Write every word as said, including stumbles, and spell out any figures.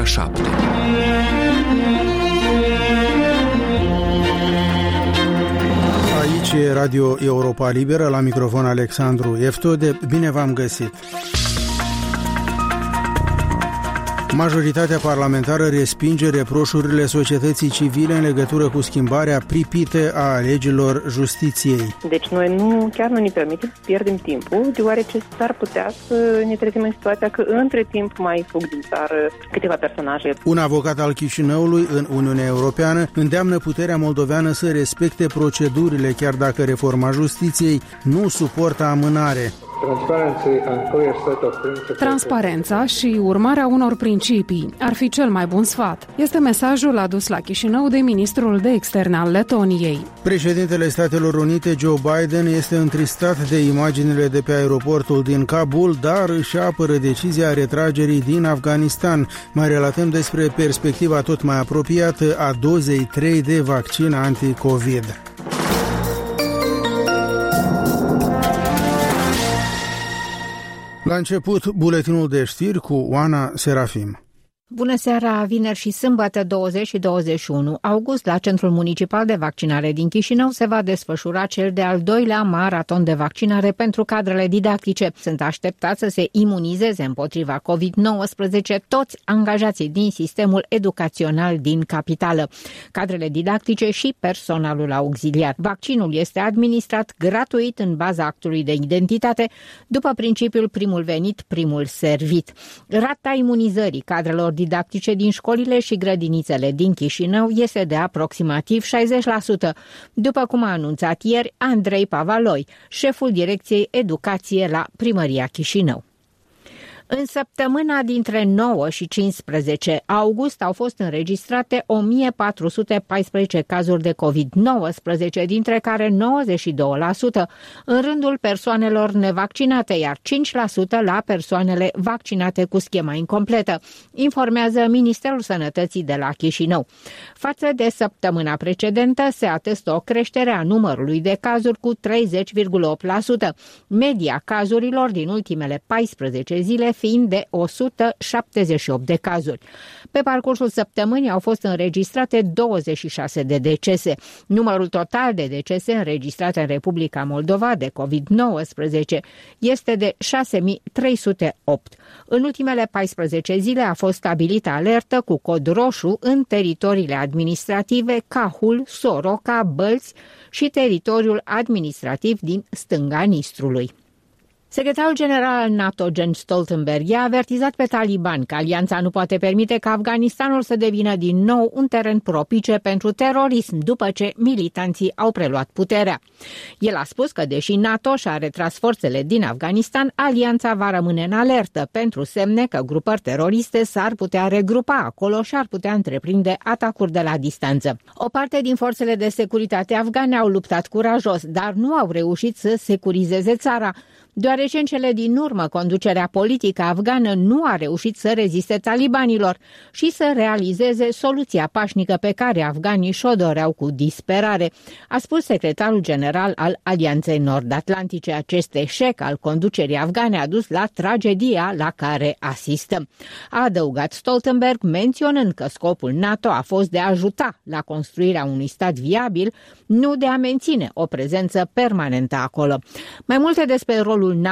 șapte. Aici e Radio Europa Liberă, la microfon Alexandru Eftode. Bine v-am găsit! Majoritatea parlamentară respinge reproșurile societății civile în legătură cu schimbarea pripită a legilor justiției. Deci noi nu, chiar nu ne permitem să pierdem timpul, deoarece s-ar putea să ne trezim în situația că între timp mai fug din țară câteva personaje. Un avocat al Chișinăului în Uniunea Europeană îndeamnă puterea moldoveană să respecte procedurile, chiar dacă reforma justiției nu suportă amânare. Transparența și urmarea unor principii ar fi cel mai bun sfat. Este mesajul adus la Chișinău de ministrul de externe al Letoniei. Președintele Statelor Unite, Joe Biden, este întristat de imaginile de pe aeroportul din Kabul, dar își apără decizia retragerii din Afganistan. Mai relatăm despre perspectiva tot mai apropiată a dozei trei de vaccin anti-Covid. La început, buletinul de știri cu Oana Serafim. Bună seara! Vineri și sâmbătă douăzeci și douăzeci și unu august, la Centrul Municipal de Vaccinare din Chișinău se va desfășura cel de-al doilea maraton de vaccinare pentru cadrele didactice. Sunt așteptați să se imunizeze împotriva covid nouăsprezece toți angajații din sistemul educațional din capitală, cadrele didactice și personalul auxiliar. Vaccinul este administrat gratuit în baza actului de identitate, după principiul primul venit, primul servit. Rata imunizării cadrelor didactice din școlile și grădinițele din Chișinău este de aproximativ șaizeci la sută, după cum a anunțat ieri Andrei Pavaloi, șeful Direcției Educație la Primăria Chișinău. În săptămâna dintre nouă și cincisprezece august au fost înregistrate o mie patru sute paisprezece cazuri de covid nouăsprezece, dintre care nouăzeci și doi la sută în rândul persoanelor nevaccinate, iar cinci la sută la persoanele vaccinate cu schema incompletă, informează Ministerul Sănătății de la Chișinău. Față de săptămâna precedentă se atestă o creștere a numărului de cazuri cu treizeci virgulă opt la sută, media cazurilor din ultimele paisprezece zile fiind de o sută șaptezeci și opt de cazuri. Pe parcursul săptămânii au fost înregistrate douăzeci și șase de decese. Numărul total de decese înregistrate în Republica Moldova de covid nouăsprezece este de șase mii trei sute opt. În ultimele paisprezece zile a fost stabilită alertă cu cod roșu în teritoriile administrative Cahul, Soroca, Bălți și teritoriul administrativ din stânga Nistrului. Secretarul general al NATO, Jens Stoltenberg, i-a avertizat pe talibani că alianța nu poate permite ca Afganistanul să devină din nou un teren propice pentru terorism după ce militanții au preluat puterea. El a spus că, deși NATO și-a retras forțele din Afganistan, alianța va rămâne în alertă pentru semne că grupări teroriste s-ar putea regrupa acolo și ar putea întreprinde atacuri de la distanță. O parte din forțele de securitate afgane au luptat curajos, dar nu au reușit să securizeze țara, deoarece în cele din urmă conducerea politică afgană nu a reușit să reziste talibanilor și să realizeze soluția pașnică pe care afganii și-o doreau cu disperare, a spus secretarul general al Alianței Nord-Atlantice. Acest eșec al conducerii afgane a dus la tragedia la care asistăm, a adăugat Stoltenberg, menționând că scopul NATO a fost de a ajuta la construirea unui stat viabil, nu de a menține o prezență permanentă acolo. Mai multe despre rolul NATO